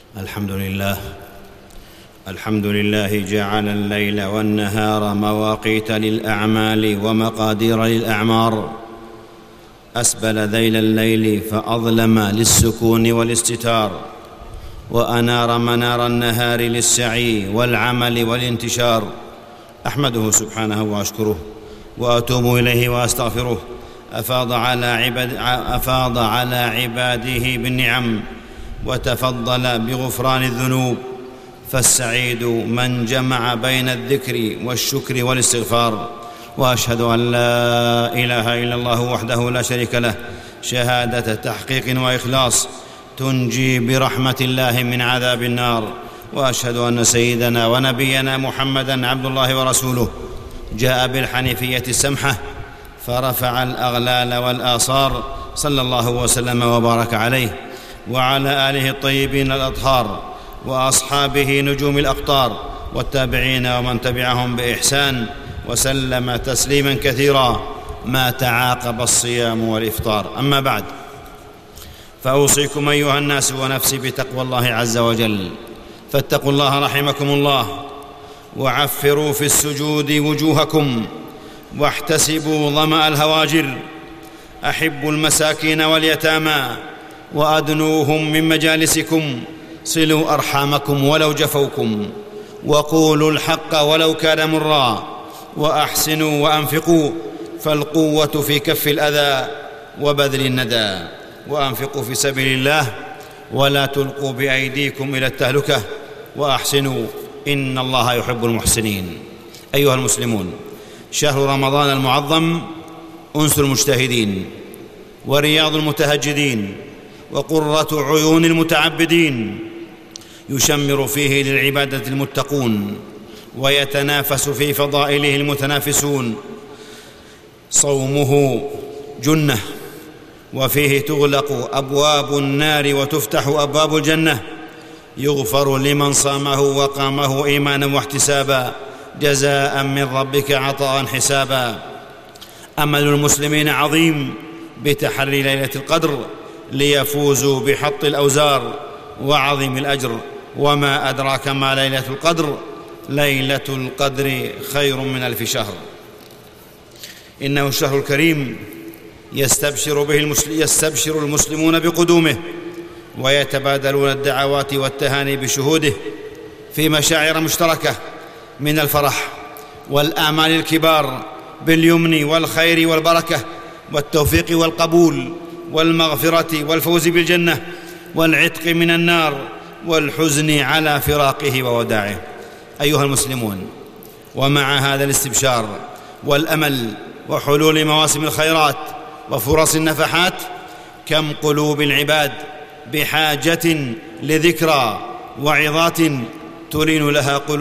الحمد لله جعل الليل والنهار مواقيت للأعمال ومقادير للأعمار، أسبل ذيل الليل فأظلم للسكون والاستتار، وأنار منار النهار للسعي والعمل والانتشار. أحمده سبحانه وأشكره وأتوب إليه وأستغفره. أفاض على عباده بالنعم وتفضل بغفران الذنوب، فالسعيد من جمع بين الذكر والشكر والاستغفار. وأشهد أن لا إله إلا الله وحده لا شريك له شهادة تحقيق وإخلاص تنجي برحمة الله من عذاب النار. وأشهد أن سيدنا ونبينا محمدًا عبد الله ورسوله، جاء بالحنيفية السمحة فرفع الأغلال والآصار، صلى الله وسلم وبارك عليه وعلى آله الطيبين الأطهار وأصحابه نجوم الأقطار والتابعين ومن تبعهم بإحسان، وسلم تسليما كثيرا ما تعاقب الصيام والإفطار. أما بعد، فأوصيكم أيها الناس ونفسي بتقوى الله عز وجل، فاتقوا الله رحمكم الله، وعفروا في السجود وجوهكم، واحتسبوا ظمأ الهواجر، أحبوا المساكين واليتامى وأدنوهم من مجالسكم، صلوا أرحامكم ولو جفوكم، وقولوا الحق ولو كان مرا، وأحسنوا وأنفقوا، فالقوة في كف الأذى وبذل الندى، وأنفقوا في سبيل الله ولا تلقوا بأيديكم إلى التهلكة، وأحسنوا إن الله يحب المحسنين. أيها المسلمون، شهر رمضان المعظم أنس المجتهدين ورياض المتهجدين وقرة عيون المتعبدين، يشمر فيه للعبادة المتقون ويتنافس في فضائله المتنافسون. صومه جنة، وفيه تغلق أبواب النار وتفتح أبواب الجنة، يغفر لمن صامه وقامه إيمانا واحتسابا، جزاء من ربك عطاء حسابا. أمل المسلمين عظيم بتحري ليلة القدر ليفوزوا بحط الأوزار وعظيم الأجر. وما أدراك ما ليلة القدر؟ ليلة القدر خير من 1000 شهر. إنه الشهر الكريم يستبشر المسلمون بقدومه، ويتبادلون الدعوات والتهاني بشهوده في مشاعر مشتركة من الفرح والآمال الكبار باليمن والخير والبركة والتوفيق والقبول والمغفرة والفوز بالجنة والعتق من النار والحزن على فراقه ووداعه. أيها المسلمون، ومع هذا الاستبشار والأمل وحلول مواسم الخيرات وفرص النفحات، كم قلوب العباد بحاجة لذكرى وعظات تلين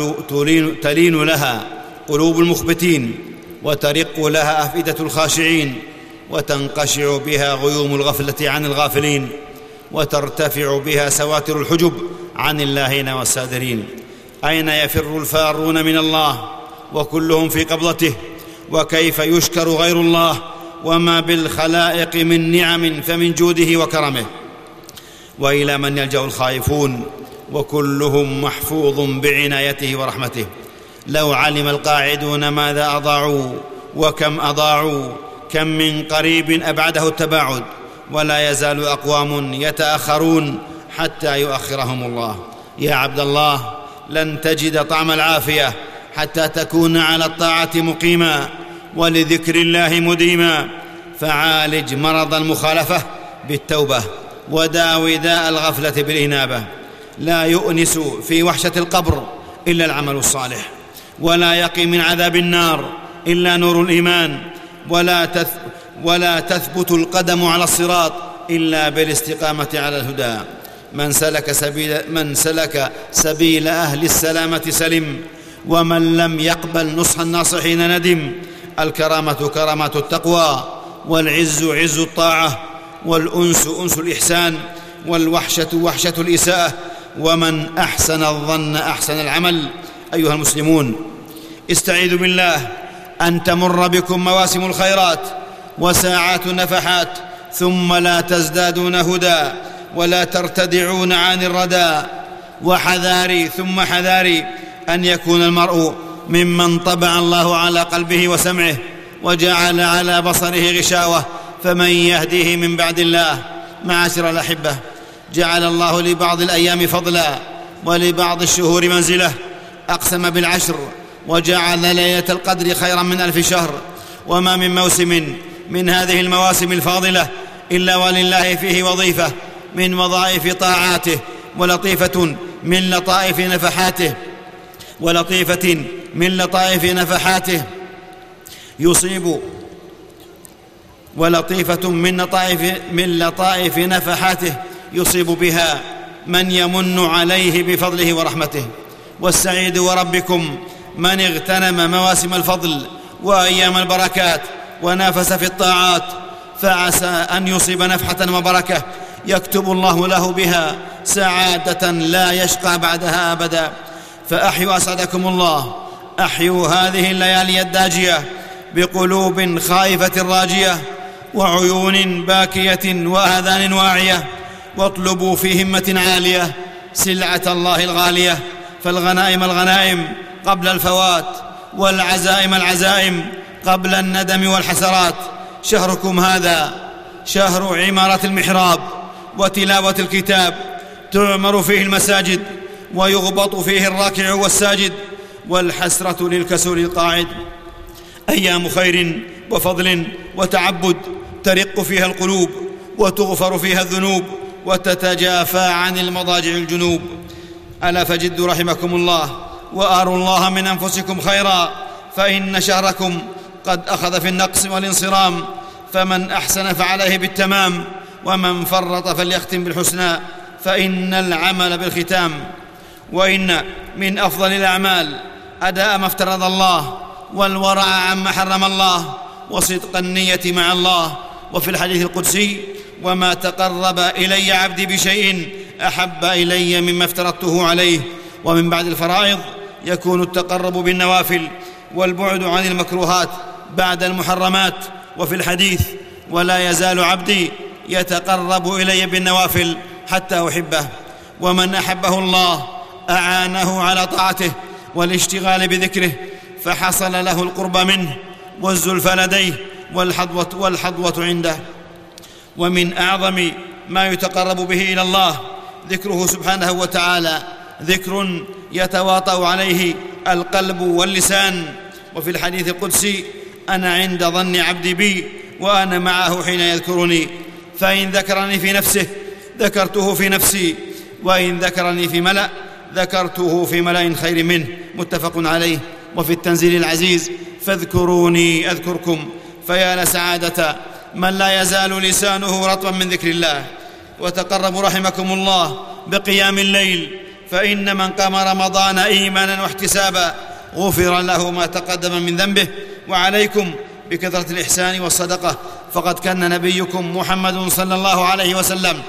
لها قلوب المخبتين، وترق لها أفئدة الخاشعين، وتنقشع بها غيوم الغفلة عن الغافلين، وترتفع بها سواتر الحجب عن اللاهين والسادرين. أين يفر الفارون من الله وكلهم في قبضته؟ وكيف يشكر غير الله وما بالخلائق من نعم فمن جوده وكرمه؟ وإلى من يلجأ الخائفون وكلهم محفوظ بعنايته ورحمته؟ لو علم القاعدون ماذا أضاعوا وكم أضاعوا، كم من قريب أبعده التباعد، ولا يزال أقوام يتأخرون حتى يؤخرهم الله. يا عبد الله، لن تجد طعم العافية حتى تكون على الطاعة مقيما ولذكر الله مديما، فعالج مرض المخالفة بالتوبة، وداوي داء الغفلة بالإنابة. لا يؤنس في وحشة القبر إلا العمل الصالح، ولا يقي من عذاب النار إلا نور الإيمان، ولا تثبت القدم على الصراط إلا بالاستقامة على الهدى. من سلك سبيل أهل السلامة سلم، ومن لم يقبل نصح الناصحين ندم. الكرامة كرامة التقوى، والعز عز الطاعة، والأنس أنس الإحسان، والوحشة وحشة الإساءة، ومن أحسن الظن أحسن العمل. أيها المسلمون، استعيذوا بالله أن تمر بكم مواسم الخيرات وساعات النفحات ثم لا تزدادون هدى ولا ترتدعون عن الردى، وحذاري ثم حذاري أن يكون المرء ممن طبع الله على قلبه وسمعه وجعل على بصره غشاوة، فمن يهديه من بعد الله. معاشر الأحبة، جعل الله لبعض الأيام فضلا ولبعض الشهور منزلة، أقسم بالعشر وجعل ليلة القدر خيرا من 1000 شهر. وما من موسم من هذه المواسم الفاضلة إلا ولله فيه وظيفة من وظائف طاعاته، ولطيفة من لطائف نفحاته يصيب بها من يمن عليه بفضله ورحمته. والسعيد وربكم من اغتنم مواسم الفضل وأيام البركات ونافس في الطاعات، فعسى أن يصيب نفحة وبركة يكتب الله له بها سعادة لا يشقى بعدها أبدا. فأحيوا أسعدكم الله، أحيوا هذه الليالي الداجية بقلوب خائفة راجية وعيون باكية وآذان واعية، واطلبوا في همة عالية سلعة الله الغالية. فالغنائم الغنائم قبل الفوات، والعزائم العزائم قبل الندم والحسرات. شهركم هذا شهر عمارة المحراب وتلاوة الكتاب، تعمر فيه المساجد ويغبط فيه الراكع والساجد، والحسرة للكسول القاعد. أيام خير وفضل وتعبد ترق فيها القلوب وتغفر فيها الذنوب وتتجافى عن المضاجع الجنوب. ألا فجدوا رحمكم الله وآروا الله من أنفسكم خيرا، فإن شهركم قد أخذ في النقص والانصرام، فمن أحسن فعليه بالتمام، ومن فرط فليختم بالحسنى، فإن العمل بالختام. وإن من أفضل الأعمال أداء ما افترض الله، والورع عما حرم الله، وصدق النية مع الله. وفي الحديث القدسي: وما تقرب إلي عبدي بشيء أحب إلي مما افترضته عليه. ومن بعد الفرائض يكون التقرب بالنوافل والبعد عن المكروهات بعد المحرمات. وفي الحديث: ولا يزال عبدي يتقرب إلي بالنوافل حتى أحبه. ومن أحبه الله أعانه على طاعته والاشتغال بذكره، فحصل له القرب منه والزلفى لديه والحظوة عنده. ومن أعظم ما يتقرب به إلى الله ذكره سبحانه وتعالى، ذكر يتواطأ عليه القلب واللسان. وفي الحديث القدسي: أنا عند ظن عبدي بي وأنا معه حين يذكرني، فإن ذكرني في نفسه ذكرته في نفسي، وإن ذكرني في ملأ ذكرته في ملأ خير منه. متفق عليه. وفي التنزيل العزيز: فاذكروني أذكركم. فيا لسعادة من لا يزال لسانه رطبا من ذكر الله. وتقربوا رحمكم الله بقيام الليل، فإن من قام رمضان إيمانا واحتسابا غفر له ما تقدم من ذنبه. وعليكم بكثرة الإحسان والصدقة، فقد كان نبيكم محمد صلى الله عليه وسلم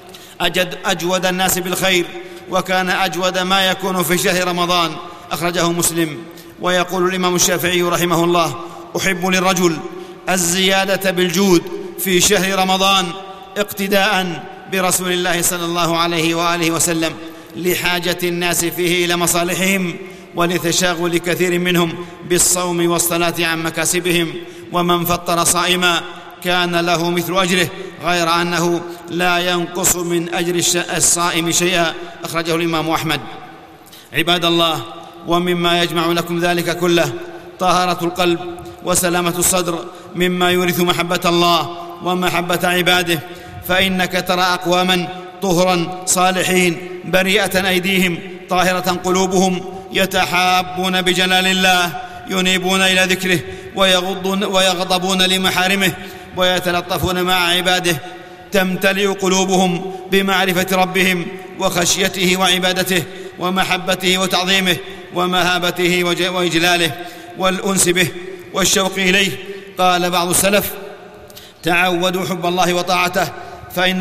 أجود الناس بالخير، وكان أجود ما يكون في شهر رمضان. أخرجه مسلم. ويقول الإمام الشافعي رحمه الله: أحب للرجل الزيادة بالجود في شهر رمضان اقتداء برسول الله صلى الله عليه وآله وسلم، لحاجة الناس فيه إلى مصالحهم ولتشاغل كثير منهم بالصوم والصلاة عن مكاسبهم. ومن فطر صائما كان له مثل أجره، غير أنه لا ينقص من أجر الصائم شيئا. أخرجه الإمام أحمد. عباد الله، ومما يجمع لكم ذلك كله طهارة القلب وسلامة الصدر مما يورث محبة الله ومحبة عباده. فإنك ترى أقواما طهرا صالحين بريئة أيديهم طاهرة قلوبهم، يتحابون بجلال الله، ينيبون إلى ذكره، ويغضبون لمحارمه، ويتلطفون مع عباده. تمتلئ قلوبهم بمعرفة ربهم وخشيته وعبادته ومحبته وتعظيمه ومهابته وإجلاله والأنس به والشوق إليه. قال بعض السلف: تعودوا حب الله وطاعته فإن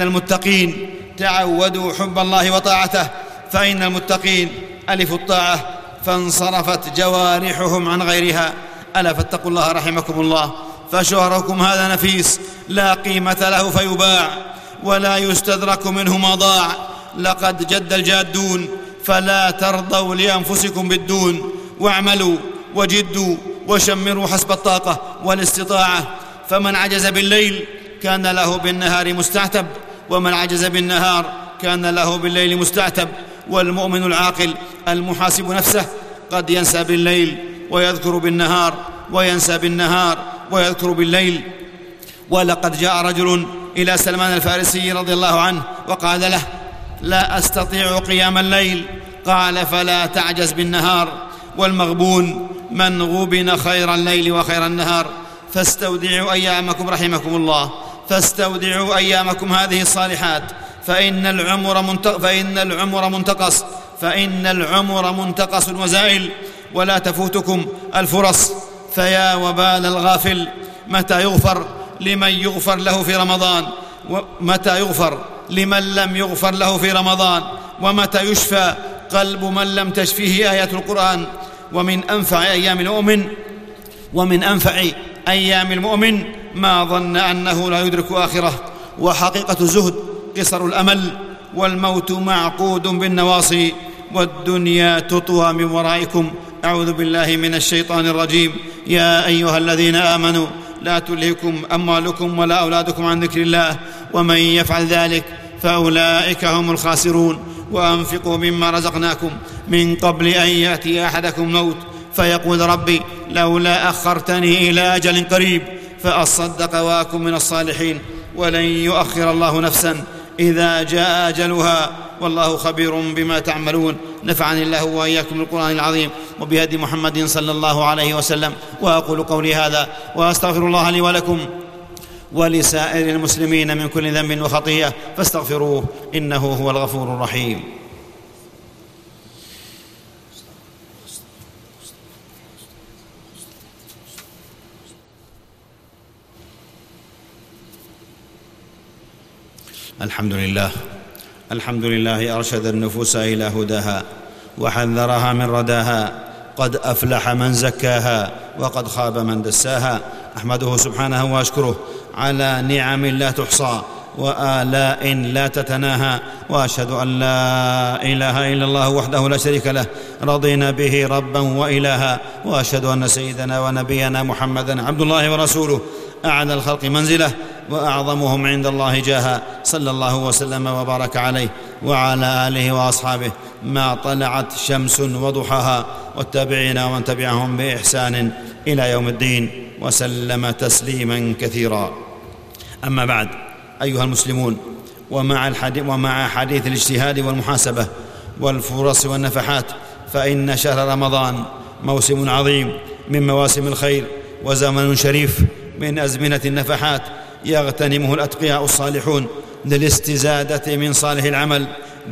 المتقين ألفوا الطاعة فانصرفت جوارحهم عن غيرها. ألا فاتقوا الله رحمكم الله، فشهركم هذا نفيس لا قيمة له فيباع، ولا يستدرك منه ما ضاع. لقد جد الجادون فلا ترضوا لأنفسكم بالدون، واعملوا وجدوا وشمروا حسب الطاقة والاستطاعة. فمن عجز بالليل كان له بالنهار مستعتب، ومن عجز بالنهار كان له بالليل مستعتب. والمؤمن العاقل المحاسب نفسه قد ينسى بالليل ويذكر بالنهار، وينسى بالنهار ويذكر بالليل. ولقد جاء رجل إلى سلمان الفارسي رضي الله عنه وقال له: لا أستطيع قيام الليل. قال: فلا تعجز بالنهار. والمغبون من غبن خير الليل وخير النهار. فاستودعوا أيامكم رحمكم الله، فاستودعوا أيامكم هذه الصالحات، فإن العمر منتقص وزائل، ولا تفوتكم الفرص. فيا وبال الغافل، متى يغفر لمن يغفر له في رمضان، ومتى يغفر لمن لم يغفر له في رمضان، ومتى يشفى قلب من لم تشفيه آيات القرآن. ومن أنفع أيام المؤمن ما ظن أنه لا يدرك آخره. وحقيقة الزهد قصر الأمل، والموت معقود بالنواصي، والدنيا تطوى من ورائكم. أعوذ بالله من الشيطان الرجيم. يا أيها الذين آمنوا لا تلهكم أموالكم ولا أولادكم عن ذكر الله، ومن يفعل ذلك فأولئك هم الخاسرون. وأنفقوا مما رزقناكم من قبل أن يأتي أحدكم موت فيقول: ربي لولا أخرتني إلى أجل قريب فأصدق وأكن من الصالحين. ولن يؤخر الله نفسا إذا جاء أجلها، والله خبير بما تعملون. نفعني الله وإياكم بالقرآن العظيم وبهدي محمد صلى الله عليه وسلم. وأقول قولي هذا وأستغفر الله لي ولكم ولسائر المسلمين من كل ذنب وخطيئة، فاستغفروه إنه هو الغفور الرحيم. الحمد لله أرشد النفوس إلى هداها وحذرها من رداها. قد أفلح من زكاها وقد خاب من دساها. أحمده سبحانه وأشكره على نعم لا تحصى وآلاء لا تتناهى، وأشهد أن لا إله إلا الله وحده لا شريك له رضينا به ربا وإلها. وأشهد أن سيدنا ونبينا محمدا عبد الله ورسوله، أعلى الخلق منزله وأعظمهم عند الله جاها، صلى الله وسلم وبارك عليه وعلى آله وأصحابه ما طلعت شمس وضحاها، والتابعين ومن تبعهم بإحسان إلى يوم الدين، وسلم تسليما كثيرا. أما بعد، أيها المسلمون، ومع حديث الاجتهاد والمحاسبة والفرص والنفحات، فإن شهر رمضان موسم عظيم من مواسم الخير، وزمن شريف من أزمنة النفحات يغتنمه الأتقياء الصالحون للاستزادة من صالح العمل،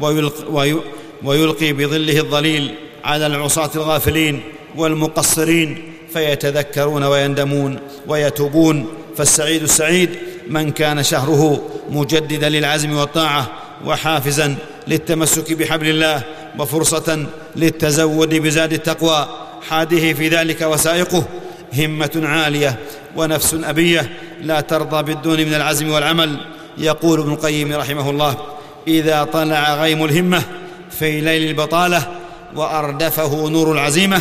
ويلقي بظله الظليل على العصاة الغافلين والمقصرين، فيتذكرون ويندمون ويتوبون. فالسعيد السعيد من كان شهره مجددا للعزم والطاعة، وحافزا للتمسك بحبل الله، وفرصة للتزود بزاد التقوى. حاده في ذلك وسائقه همة عالية ونفس أبية لا ترضى بالدون من العزم والعمل. يقول ابن القيم رحمه الله: إذا طلع غيم الهمة في ليل البطالة وأردفه نور العزيمة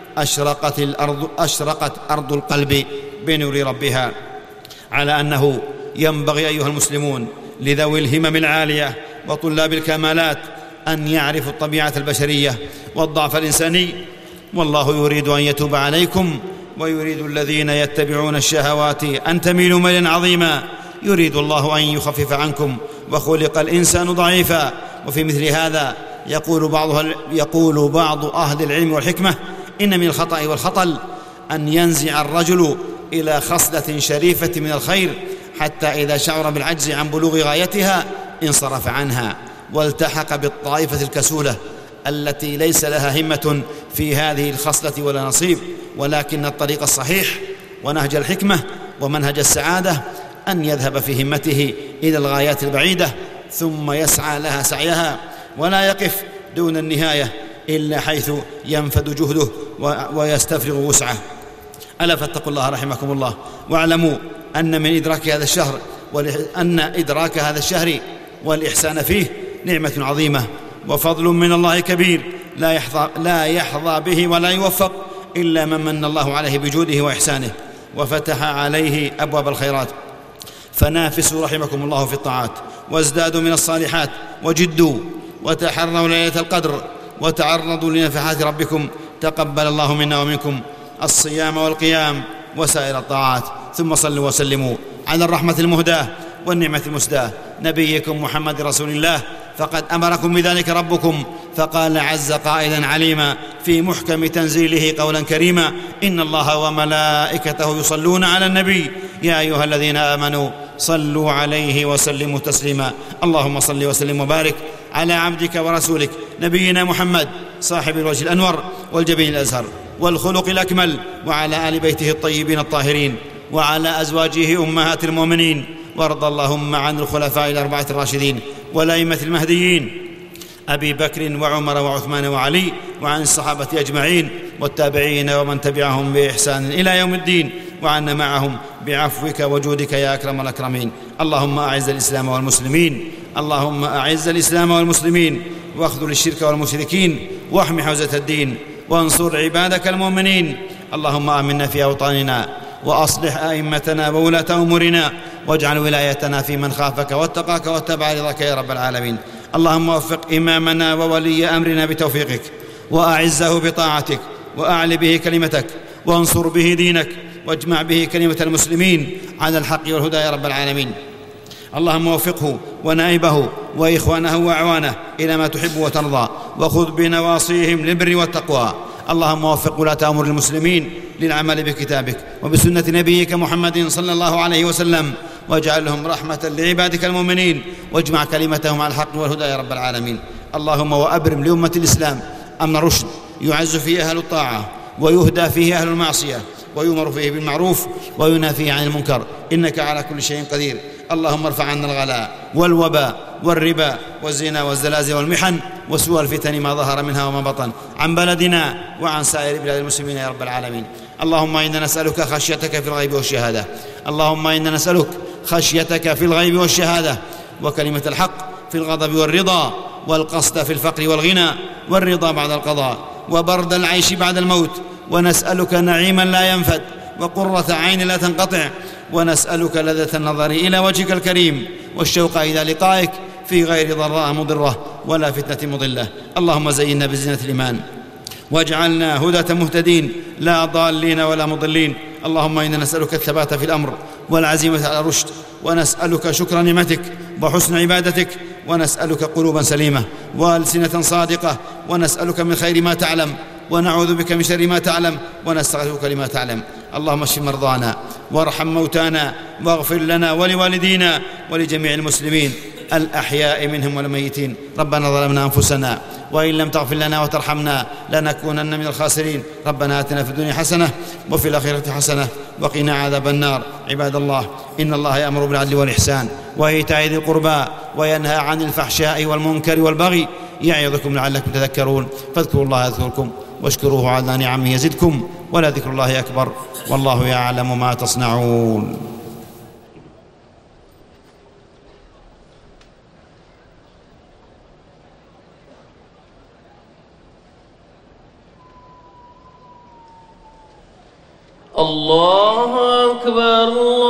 أشرقت أرض القلب بنور ربها. على أنه ينبغي أيها المسلمون لذوي الهمم العالية وطلاب الكمالات أن يعرفوا الطبيعة البشرية والضعف الإنساني، والله يريد أن يتوب عليكم، ويريد الذين يتبعون الشهوات أن تميلوا ميلا عظيما. يريد الله أن يخفف عنكم، وخلق الإنسان ضعيفا. وفي مثل هذا يقول بعض أهل العلم والحكمة: إن من الخطأ والخطل أن ينزع الرجل إلى خصلة شريفة من الخير، حتى إذا شعر بالعجز عن بلوغ غايتها انصرف عنها، والتحق بالطائفة الكسولة التي ليس لها همة في هذه الخصلة ولا نصيب. ولكن الطريق الصحيح ونهج الحكمة ومنهج السعادة أن يذهب في همته إلى الغايات البعيدة، ثم يسعى لها سعيها، ولا يقف دون النهاية إلا حيث ينفد جهده ويستفرغ وسعه. ألا فاتقوا الله رحمكم الله، واعلموا أن إدراك هذا الشهر والإحسان فيه نعمة عظيمة وفضل من الله كبير لا يحظى به ولا يوفق إلا من من الله عليه بجوده وإحسانه وفتح عليه أبواب الخيرات. فنافسوا رحمكم الله في الطاعات، وازدادوا من الصالحات، وجدوا وتحروا ليلة القدر، وتعرضوا لنفحات ربكم. تقبل الله منا ومنكم الصيام والقيام وسائر الطاعات. ثم صلوا وسلموا على الرحمة المهداة والنعمة المسداة نبيكم محمد رسول الله، فقد أمركم بذلك ربكم، فقال عز قائلا عليما في محكم تنزيله قولا كريما: إن الله وملائكته يصلون على النبي يا أيها الذين آمنوا صلوا عليه وسلموا تسليما. اللهم صل وسلم وبارك على عبدك ورسولك نبينا محمد صاحب الوجه الأنور والجبين الأزهر والخلق الأكمل، وعلى آل بيته الطيبين الطاهرين، وعلى أزواجه أمهات المؤمنين. وارض اللهم عن الخلفاء الأربعة الراشدين والأئمة المهديين أبي بكر وعمر وعثمان وعلي، وعن الصحابة أجمعين والتابعين ومن تبعهم بإحسان إلى يوم الدين، وعنا معهم بعفوك وجودك يا أكرم الأكرمين. اللهم أعز الإسلام والمسلمين، اللهم أعز الإسلام والمسلمين، واخذل الشرك والمشركين، واحم حوزة الدين، وانصر عبادك المؤمنين. اللهم آمنا في أوطاننا، وأصلح أئمتنا وولاة أمورنا، واجعل ولايتنا في من خافك واتقاك واتبع رضاك يا رب العالمين. اللهم وفق إمامنا وولي أمرنا بتوفيقك، وأعزه بطاعتك، وأعل به كلمتك، وانصر به دينك، واجمع به كلمة المسلمين على الحق والهدى يا رب العالمين. اللهم وفقه ونائبه وإخوانه وأعوانه إلى ما تحب وترضى، وخذ بنواصيهم للبر والتقوى. اللهم وفق ولاة أمور المسلمين للعمل بكتابك وبسنة نبيك محمد صلى الله عليه وسلم، واجعلهم رحمة لعبادك المؤمنين، واجمع كلمتهم على الحق والهدى يا رب العالمين. اللهم وأبرم لأمة الإسلام أمن رشد يعز فيه أهل الطاعة، ويهدى فيه أهل المعصية، ويؤمر فيه بالمعروف وينهى فيه عن المنكر، إنك على كل شيء قدير. اللهم ارفع عنا الغلاء والوباء والربا والزنا والزلازل والمحن وسوء الفتن ما ظهر منها وما بطن عن بلدنا وعن سائر بلاد المسلمين يا رب العالمين. اللهم إنا نسألك خشيتك في الغيب والشهادة، اللهم إنا نسألك خشيتك في الغيب والشهادة، وكلمة الحق في الغضب والرضا، والقصد في الفقر والغنى، والرضا بعد القضاء، وبرد العيش بعد الموت. ونسألك نعيما لا ينفد، وقرة عين لا تنقطع، ونسألك لذة النظر إلى وجهك الكريم، والشوق إلى لقائك في غير ضراء مضرة ولا فتنة مضلة. اللهم زينا بزينة الإيمان، واجعلنا هداة مهتدين لا ضالين ولا مضلين. اللهم إنا نسألك الثبات في الأمر والعزيمة على الرشد، ونسألك شكر نعمتك وحسن عبادتك، ونسألك قلوبا سليمة وألسنة صادقة، ونسألك من خير ما تعلم، ونعوذ بك من شر ما تعلم، ونستغفرك لما تعلم. اللهم اشف مرضانا، وارحم موتانا، واغفر لنا ولوالدينا ولجميع المسلمين الأحياء منهم والميتين. ربنا ظلمنا أنفسنا، وإن لم تغفر لنا وترحمنا لنكونن من الخاسرين. ربنا آتنا في الدنيا حسنة وفي الآخرة حسنة وقنا عذاب النار. عباد الله، إن الله يأمر بالعدل والإحسان وإيتاء ذي القربى، وينهى عن الفحشاء والمنكر والبغي، يعظكم لعلكم تذكرون. فاذكروا الله يذكركم، واشكروه على نعمه يزدكم، ولذكر الله أكبر، والله يعلم ما تصنعون. الله أكبر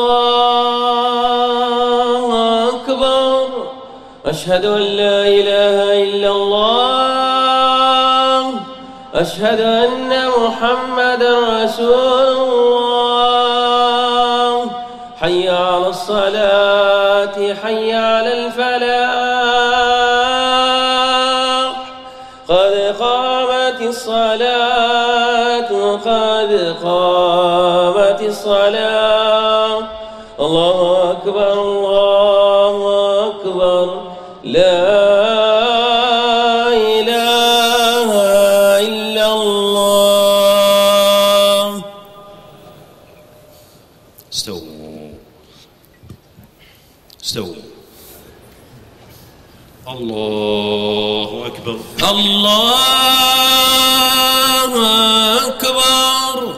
الله أكبر، أشهد أن لا إله إلا الله، أشهد أن محمدًا رسول الله. حي على الصلاة، حي على الفلاح، قد قامت الصلاة، قد قامت الصلاة. الله أكبر الله أكبر، لا إله إلا الله. استووا. الله أكبر الله أكبر.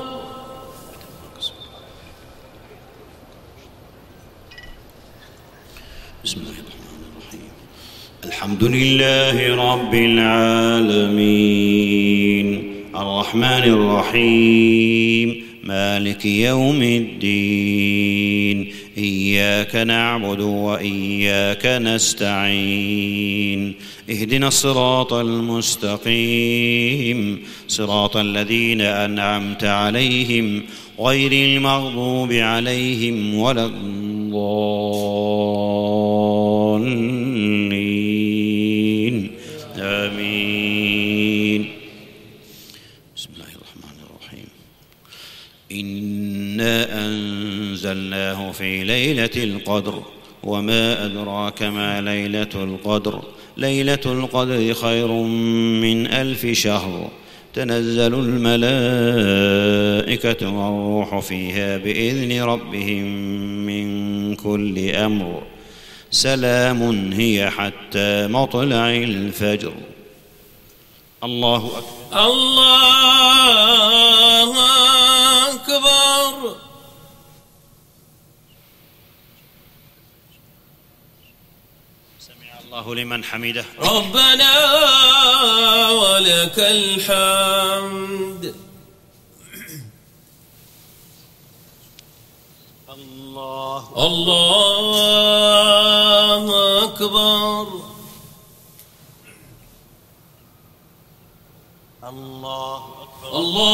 بسم الله الرحمن الرحيم. الحمد الحمد لله رب العالمين الرحمن الرحيم مالك يوم الدين إياك نعبد وإياك نستعين اهدنا الصراط المستقيم صراط الذين أنعمت عليهم غير المغضوب عليهم ولا الضالين آمين. بسم الله الرحمن الرحيم. إنا أنزلناه في ليلة القدر وما أدراك ما ليلة القدر ليلة القدر خير من 1000 شهر تنزل الملائكة والروح فيها بإذن ربهم من كل أمر سلام هي حتى مطلع الفجر. الله أكبر. الله أكبر. سمع الله لمن حمده. ربنا ولك الحمد. الله أكبر. الله أكبر.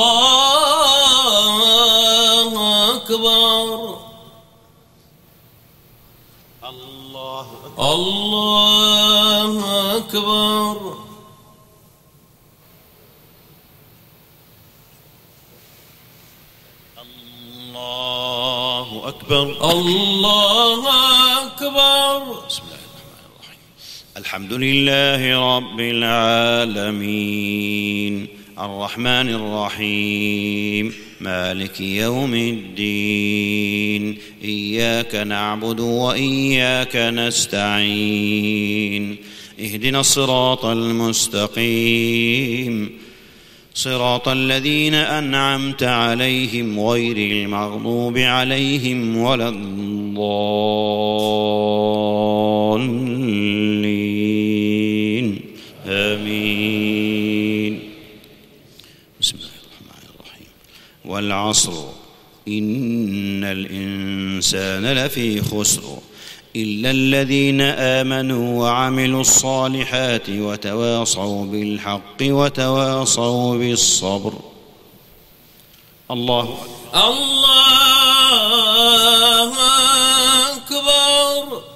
الله أكبر. الله أكبر. الله أكبر. الله أكبر. الله أكبر. بسم الله الرحمن الرحيم. الحمد لله رب العالمين الرحمن الرحيم مالك يوم الدين إياك نعبد وإياك نستعين اهدنا الصراط المستقيم صراط الذين أنعمت عليهم غير المغضوب عليهم ولا الضالين آمين. بسم الله الرحمن الرحيم. والعصر إن الإنسان لفي خسر إلا الذين آمنوا وعملوا الصالحات وتواصوا بالحق وتواصوا بالصبر. الله أكبر. الله أكبر.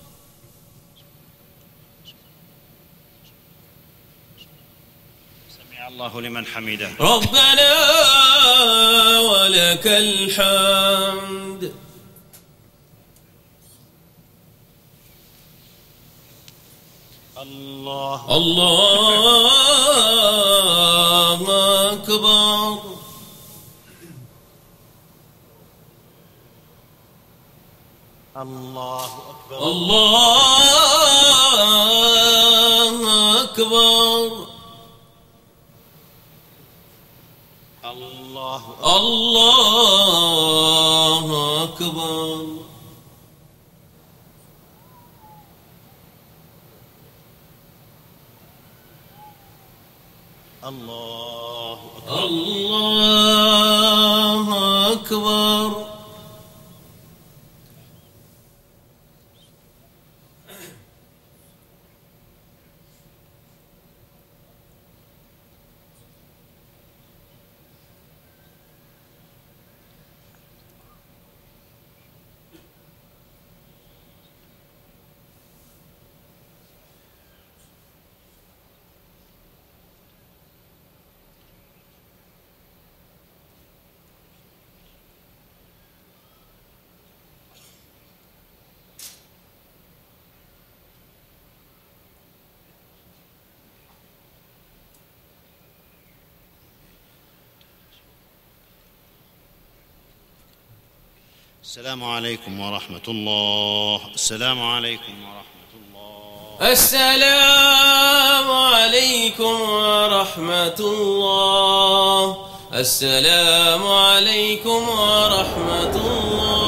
سمع الله لمن حمده. ربنا ولك الحمد. الله أكبر. الله أكبر. الله أكبر. الله أكبر. الله أكبر. الله أكبر. السلام عليكم ورحمة الله. السلام عليكم ورحمة الله. السلام عليكم ورحمة الله. السلام عليكم ورحمة الله.